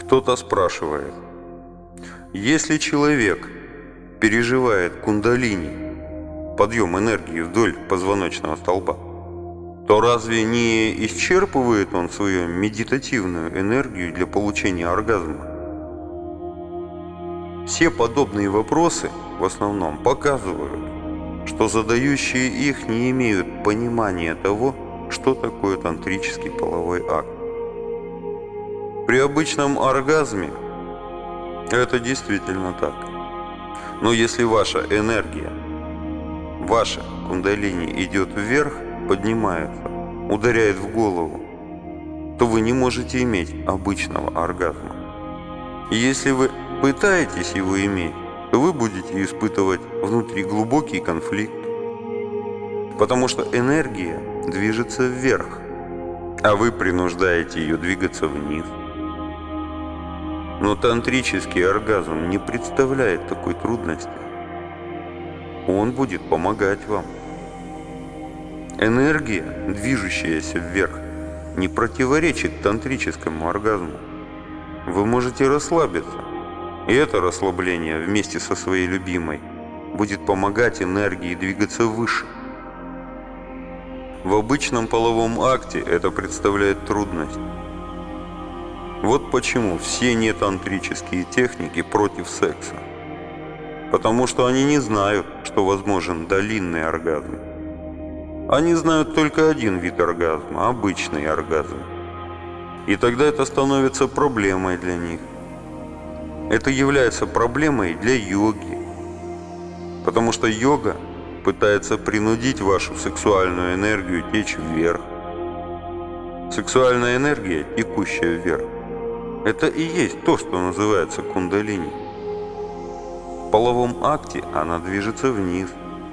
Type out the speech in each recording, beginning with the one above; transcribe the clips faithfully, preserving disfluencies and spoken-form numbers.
Кто-то спрашивает: если человек переживает кундалини, подъем энергии вдоль позвоночного столба, то разве не исчерпывает он свою медитативную энергию для получения оргазма? Все подобные вопросы в основном показывают, что задающие их не имеют понимания того, что такое тантрический половой акт. При обычном оргазме это действительно так. Но если ваша энергия, ваша кундалини идет вверх, поднимается, ударяет в голову, то вы не можете иметь обычного оргазма. И если вы пытаетесь его иметь, то вы будете испытывать внутри глубокий конфликт, потому что энергия движется вверх, а вы принуждаете ее двигаться вниз. Но тантрический оргазм не представляет такой трудности. Он будет помогать вам. Энергия, движущаяся вверх, не противоречит тантрическому оргазму. Вы можете расслабиться, и это расслабление вместе со своей любимой будет помогать энергии двигаться выше. В обычном половом акте это представляет трудность. Вот почему все нетантрические техники против секса. Потому что они не знают, что возможен долинный оргазм. Они знают только один вид оргазма – обычный оргазм. И тогда это становится проблемой для них. Это является проблемой для йоги. Потому что йога пытается принудить вашу сексуальную энергию течь вверх. Сексуальная энергия, текущая вверх, это и есть то, что называется кундалини. В половом акте она движется вниз.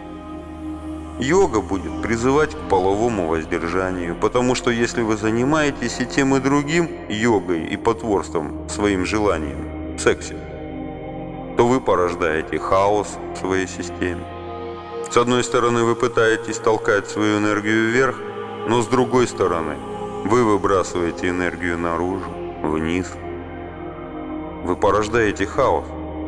Йога будет призывать к половому воздержанию, потому что если вы занимаетесь и тем, и другим, йогой и потворством своим желаниям в сексе, то вы порождаете хаос в своей системе. С одной стороны, вы пытаетесь толкать свою энергию вверх, но с другой стороны, вы выбрасываете энергию наружу, вниз. Вы порождаете хаос.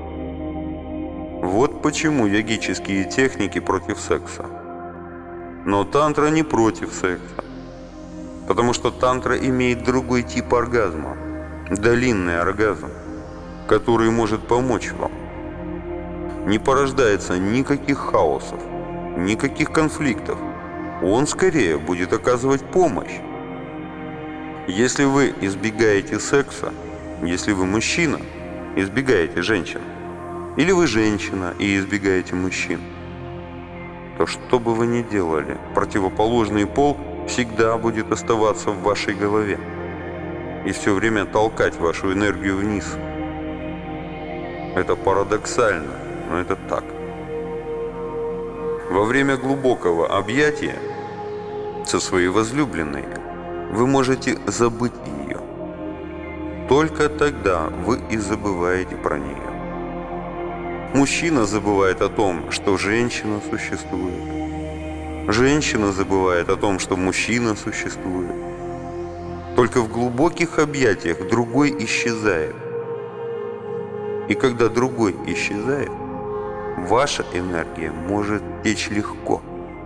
Вот почему йогические техники против секса. Но тантра не против секса, потому что тантра имеет другой тип оргазма, долинный оргазм, который может помочь вам. Не порождается никаких хаосов, никаких конфликтов. Он скорее будет оказывать помощь. Если вы избегаете секса, если вы мужчина, избегаете женщин, или вы женщина и избегаете мужчин, то что бы вы ни делали, противоположный пол всегда будет оставаться в вашей голове и все время толкать вашу энергию вниз. Это парадоксально, но это так. Во время глубокого объятия со своей возлюбленной вы можете забыть ее. Только тогда вы и забываете про нее. Мужчина забывает о том, что женщина существует. Женщина забывает о том, что мужчина существует. Только в глубоких объятиях другой исчезает. И когда другой исчезает, ваша энергия может течь легко.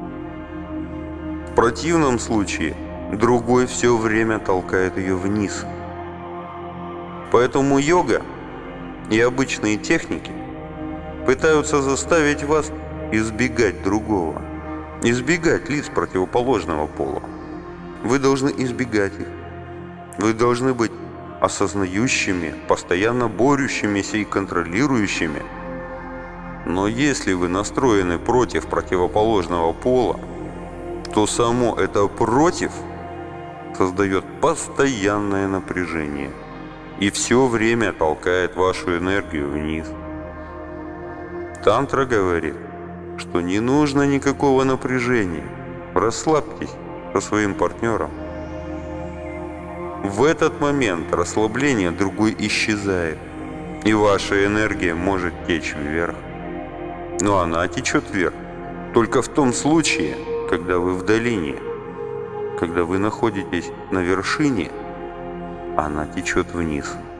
В противном случае другой все время толкает ее вниз. Поэтому йога и обычные техники пытаются заставить вас избегать другого, избегать лиц противоположного пола. Вы должны избегать их. Вы должны быть осознающими, постоянно борющимися и контролирующими. Но если вы настроены против противоположного пола, то само это «против» создает постоянное напряжение и все время толкает вашу энергию вниз. Тантра говорит, что не нужно никакого напряжения. Расслабьтесь со своим партнером. В этот момент расслабление другой исчезает, и ваша энергия может течь вверх. Но она течет вверх только в том случае, когда вы в долине. Когда вы находитесь на вершине, она течет вниз.